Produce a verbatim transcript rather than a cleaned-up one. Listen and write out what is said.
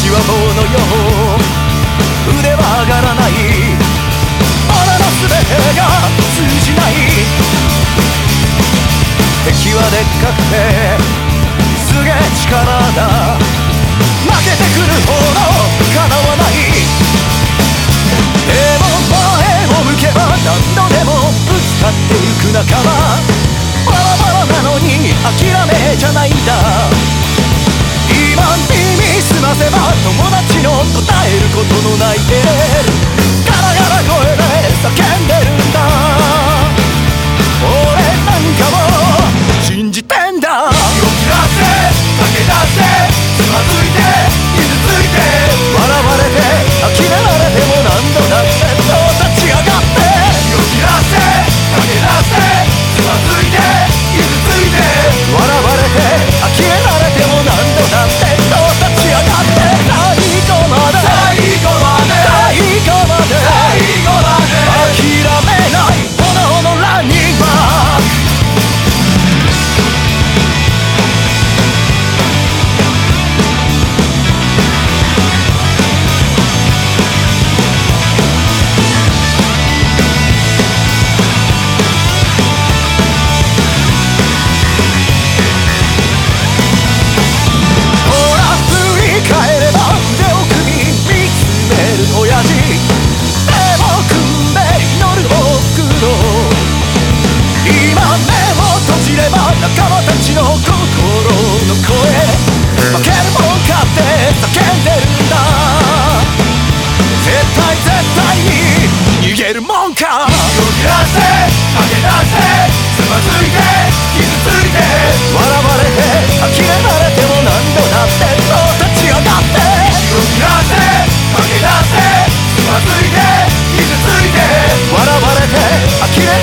私は棒のよう腕は上がらない。俺の全てが通じない。敵はでっかくてすげえ力だ。負けてくるほど叶わない。でも前を向けば何度でもぶつかってゆく仲間。バラバラなのに諦めじゃないんだ。今耳すませば友達の答えることのないエールガラガラ声で叫んでるんだ。俺なんかも信じてんだ。 勇気出して駆け出してつまずいて傷ついて笑われて呆れられても何度だってと立ち上がって。 勇気出して駆け出してつまずいて傷ついて笑われて呆れられても何度だってと立ち上がって。最後まで最後まで最後まで最後まで諦めない炎のランニングバック。仲間たちの心の声負けるもんかって叫んでるんだ。絶対絶対に逃げるもんか。 勇気出して駆け出してつまずいて傷ついて笑われて呆れられても何度だってと立ち上がって。 勇気出して駆け出してつまずいて傷ついて笑われて呆れ